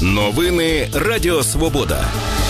Новини Радіо Свобода.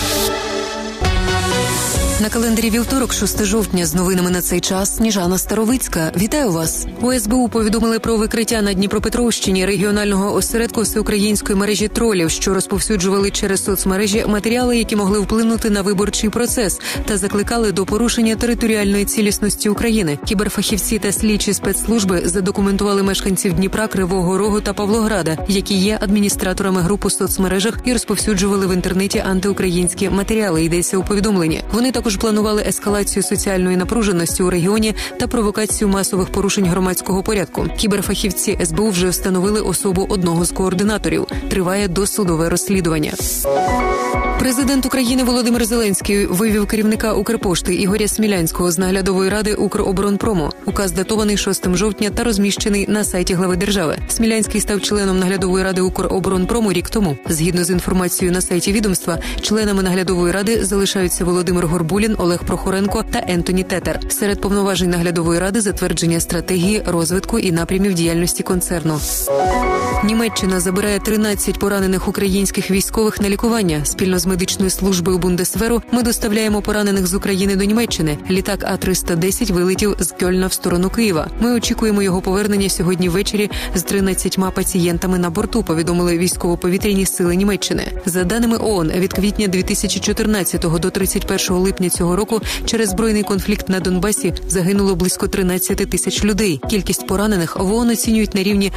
На календарі вівторок, 6 жовтня, з новинами на цей час Сніжана Старовицька. Вітаю вас! У СБУ повідомили про викриття на Дніпропетровщині регіонального осередку всеукраїнської мережі тролів, що розповсюджували через соцмережі матеріали, які могли вплинути на виборчий процес та закликали до порушення територіальної цілісності України. Кіберфахівці та слідчі спецслужби задокументували мешканців Дніпра, Кривого Рогу та Павлограда, які є адміністраторами груп у соцмережах і розповсюджували в інтернеті антиукраїнські матеріали, йдеться у повідомленні. Вони також планували ескалацію соціальної напруженості у регіоні та провокацію масових порушень громадського порядку. Кіберфахівці СБУ вже встановили особу одного з координаторів. Триває досудове розслідування. Президент України Володимир Зеленський вивів керівника Укрпошти Ігоря Смілянського з наглядової ради Укроборонпрому. Указ датований 6 жовтня та розміщений на сайті глави держави. Смілянський став членом наглядової ради Укроборонпрому рік тому. Згідно з інформацією на сайті відомства, членами наглядової ради залишаються Володимир Горбулін, Олег Прохоренко та Ентоні Тетер. Серед повноважень наглядової ради затвердження стратегії, розвитку і напрямів діяльності концерну. Німеччина забирає 13 поранених українських військових на лікування. Спільно з медичною службою Бундесверу ми доставляємо поранених з України до Німеччини. Літак А-310 вилетів з Кьольна в сторону Києва. Ми очікуємо його повернення сьогодні ввечері з 13 пацієнтами на борту, повідомили військово-повітряні сили Німеччини. За даними ООН, від квітня 2014 до 31 липня цього року через збройний конфлікт на Донбасі загинуло близько 13 тисяч людей. Кількість поранених в ООН оцінюють на рівні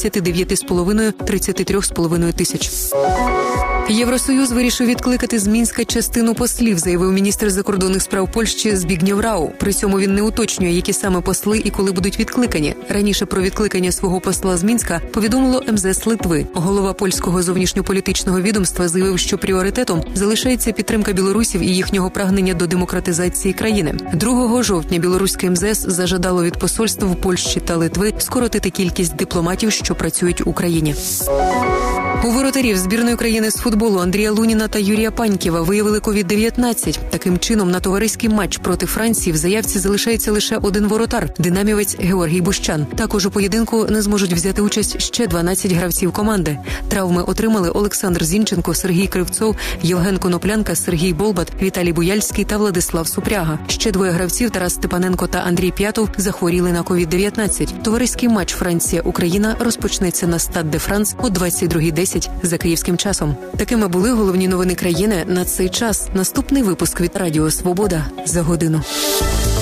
29,5-33,5 тисяч. Євросоюз вирішив відкликати з Мінська частину послів, заявив міністр закордонних справ Польщі Збігнєв Рау. При цьому він не уточнює, які саме посли і коли будуть відкликані. Раніше про відкликання свого посла з Мінська повідомило МЗС Литви. Голова польського зовнішньополітичного відомства заявив, що пріоритетом залишається підтримка білорусів і їхнього прагнення до демократизації країни. 2 жовтня білоруське МЗС зажадало від посольств в Польщі та Литви скоротити кількість дипломатів, що працюють в Україні. У воротарів збірної країни з футболу Андрія Луніна та Юрія Панькєва виявили COVID-19. Таким чином, на товариський матч проти Франції в заявці залишається лише один воротар – динамівець Георгій Бущан. Також у поєдинку не зможуть взяти участь ще 12 гравців команди. Травми отримали Олександр Зінченко, Сергій Кривцов, Євген Коноплянка, Сергій Болбат, Віталій Буяльський та Владислав Супряга. Ще 2 гравців – Тарас Степаненко та Андрій П'ятов – захворіли на COVID-19. Товариський матч Франція-Україна розпочнеться на Стад де Франс о 22:10 за київським часом. Такими були головні новини країни на цей час. Наступний випуск від Радіо Свобода за годину.